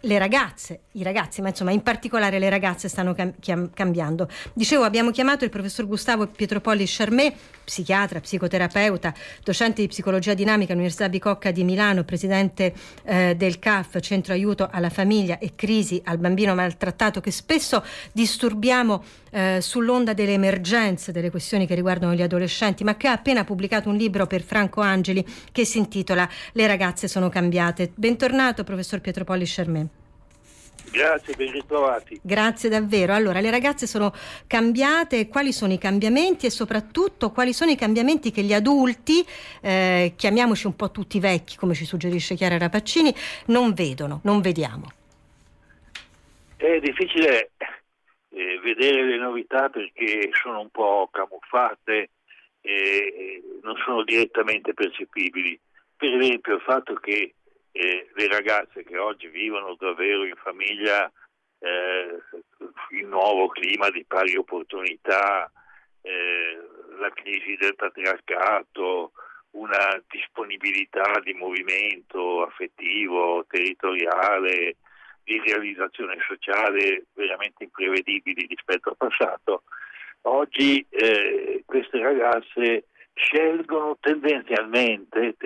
le ragazze, i ragazzi, ma insomma in particolare le ragazze stanno cambiando. Dicevo, abbiamo chiamato il professor Gustavo Pietropoli Charmé, psichiatra, psicoterapeuta, docente di psicologia dinamica all'Università Bicocca di Milano, presidente del CAF, Centro Aiuto alla Famiglia e Crisi al Bambino Maltrattato, che spesso disturbiamo sull'onda delle emergenze, delle questioni che riguardano gli adolescenti, ma che ha appena pubblicato un libro per Franco Angeli che si intitola Le ragazze sono cambiate. Bentornato professor Pietropoli Charmé. Grazie, ben ritrovati. Grazie davvero. Allora, le ragazze sono cambiate, quali sono i cambiamenti e soprattutto quali sono i cambiamenti che gli adulti, chiamiamoci un po' tutti vecchi, come ci suggerisce Chiara Rapaccini, non vedono, non vediamo? È difficile vedere le novità perché sono un po' camuffate e non sono direttamente percepibili. Per esempio il fatto che le ragazze che oggi vivono davvero in famiglia il nuovo clima di pari opportunità, la crisi del patriarcato, una disponibilità di movimento affettivo, territoriale, di realizzazione sociale veramente imprevedibili rispetto al passato. Oggi queste ragazze scelgono tendenzialmente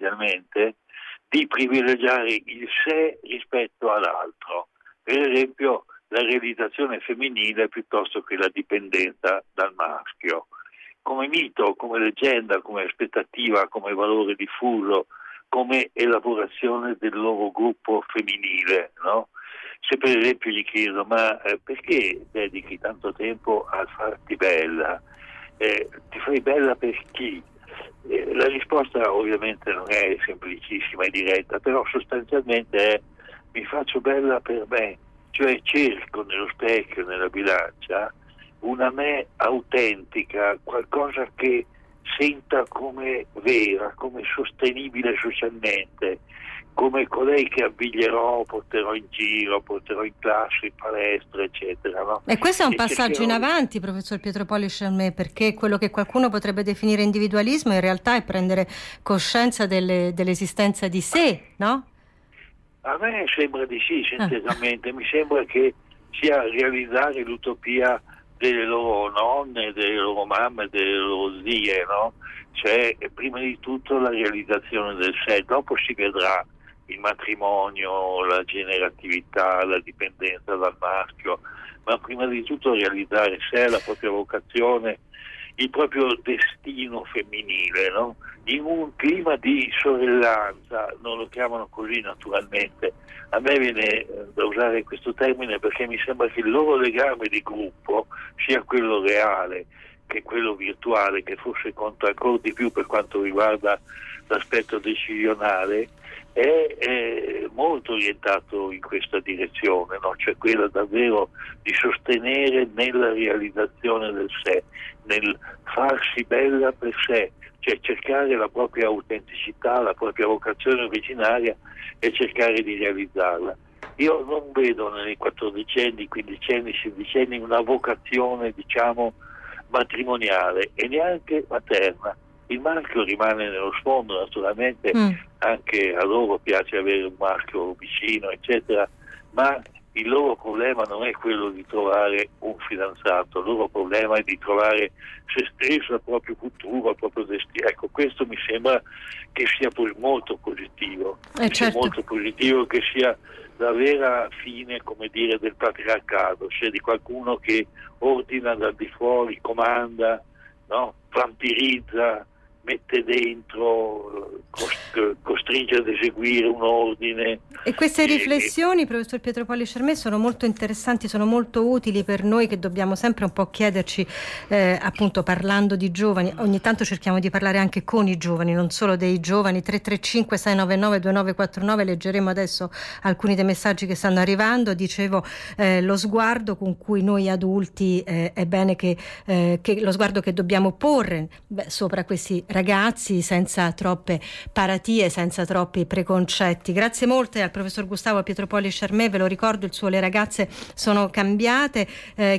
di privilegiare il sé rispetto all'altro, per esempio la realizzazione femminile piuttosto che la dipendenza dal maschio. Come mito, come leggenda, come aspettativa, come valore diffuso, come elaborazione del loro gruppo femminile, no? Se per esempio gli chiedo ma perché dedichi tanto tempo a farti bella? Ti fai bella per chi? La risposta ovviamente non è semplicissima e diretta, però sostanzialmente è mi faccio bella per me, cioè cerco nello specchio, nella bilancia, una me autentica, qualcosa che senta come vera, come sostenibile socialmente, come colei che abbiglierò, porterò in giro, porterò in classe, in palestra, eccetera. No? E questo è un passaggio in avanti, professor Pietropoli Charmé, perché quello che qualcuno potrebbe definire individualismo in realtà è prendere coscienza dell'esistenza di sé, no? A me sembra di sì, sinceramente. Mi sembra che sia realizzare l'utopia delle loro nonne, delle loro mamme, delle loro zie, no? Cioè, prima di tutto la realizzazione del sé, dopo si vedrà il matrimonio, la generatività, la dipendenza dal maschio, ma prima di tutto realizzare sé, la propria vocazione, il proprio destino femminile, no? In un clima di sorellanza, non lo chiamano così naturalmente, a me viene da usare questo termine perché mi sembra che il loro legame di gruppo sia quello reale, che quello virtuale, che forse conta ancora di più per quanto riguarda l'aspetto decisionale, è molto orientato in questa direzione, no? Cioè quella davvero di sostenere nella realizzazione del sé, nel farsi bella per sé, cioè cercare la propria autenticità, la propria vocazione originaria e cercare di realizzarla. Io non vedo nei 14enni, 15enni, 16enni una vocazione, diciamo, matrimoniale e neanche materna. Il maschio rimane nello sfondo, naturalmente anche a loro piace avere un maschio vicino, eccetera, ma il loro problema non è quello di trovare un fidanzato, il loro problema è di trovare se stesso, il proprio futuro, il proprio destino. Ecco, questo mi sembra che sia molto positivo, certo. Molto positivo che sia la vera fine, come dire, del patriarcato, cioè di qualcuno che ordina dal di fuori, comanda, no? Vampirizza, mette dentro, costringe ad eseguire un ordine. E queste riflessioni, professor Pietropoli Charmé, sono molto interessanti, sono molto utili per noi che dobbiamo sempre un po' chiederci, appunto parlando di giovani, ogni tanto cerchiamo di parlare anche con i giovani, non solo dei giovani. 335 699 2949, leggeremo adesso alcuni dei messaggi che stanno arrivando. Dicevo, lo sguardo con cui noi adulti è bene che lo sguardo che dobbiamo porre sopra questi ragazzi, senza troppe paratie, senza troppi preconcetti. Grazie molte al professor Gustavo Pietropoli Charmé, ve lo ricordo, il suo Le ragazze sono cambiate.